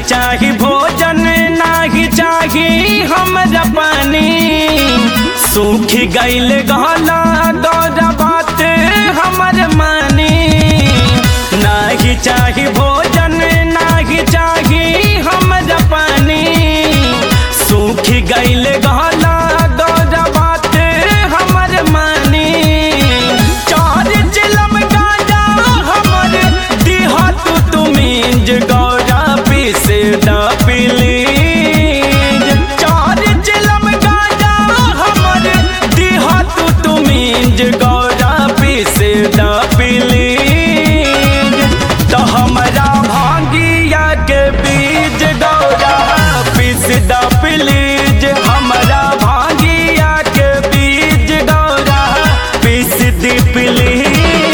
चाही भोजन नाही चाही हमरा पानी सूख गईल गहला गौरा बात हमर मानी नाही चाही भोजन नाही चाही हमरा पानी सूख गईल गहला गौरा बात हमर मानी चार चिलम गाजा हमर दिहा तुमीज गौरा पीस दा प्लीज चार चिलम गाजा हमर दिहा तुमीज गौरा पीस दा प्लीज तो हमरा भांगिया के बीज गौरा पीस दा प्लीज हमरा भांगिया के बीज गौरा पीस दी प्लीज।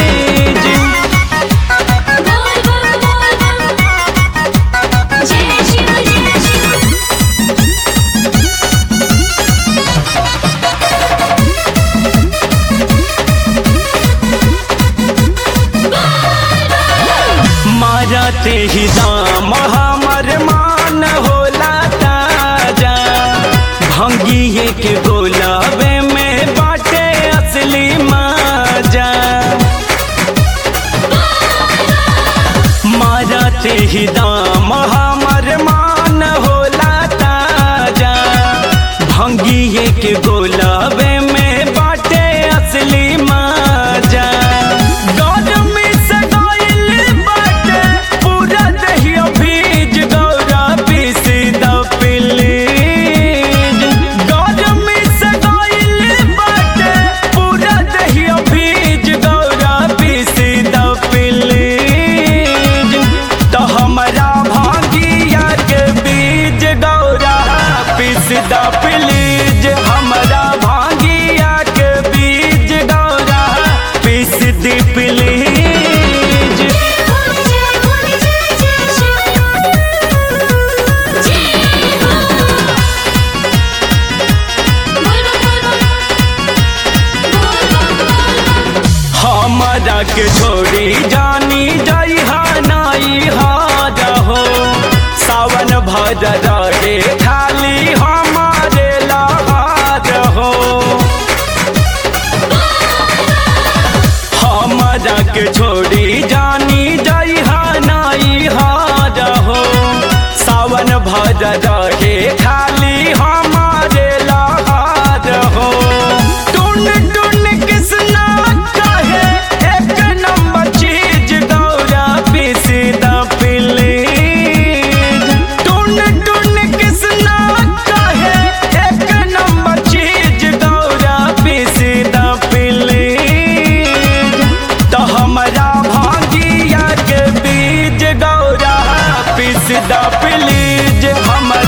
मारते ही दाम हमर मान होला ताजा भंगिए के गोलाबे में बाटे असली माजा मारते ही दाम हमर मान होला ताजा भंगिए के गोलाबे में बाटे असली माजा दा प्लीज हमरा भांगिया के बीज गौरा पीस दी प्लीज। हमरा के छोड़ी जानी जइहा नाई हार हो सावन भर रे खाली हमारे लहार हो हमरा के छोड़ी जानी जइहा नाई हार हो सावन भर रे खाली हमारे लहार हो टुन टुन किसना कहे एक नंबर चीज गौरा पीस दा प्लीज टुन टुन किसना कहे एक नंबर चीज गौरा पीस दा प्लीज तो हमरा भांगिया के बीज गौरा पीस दा प्लीज हमरा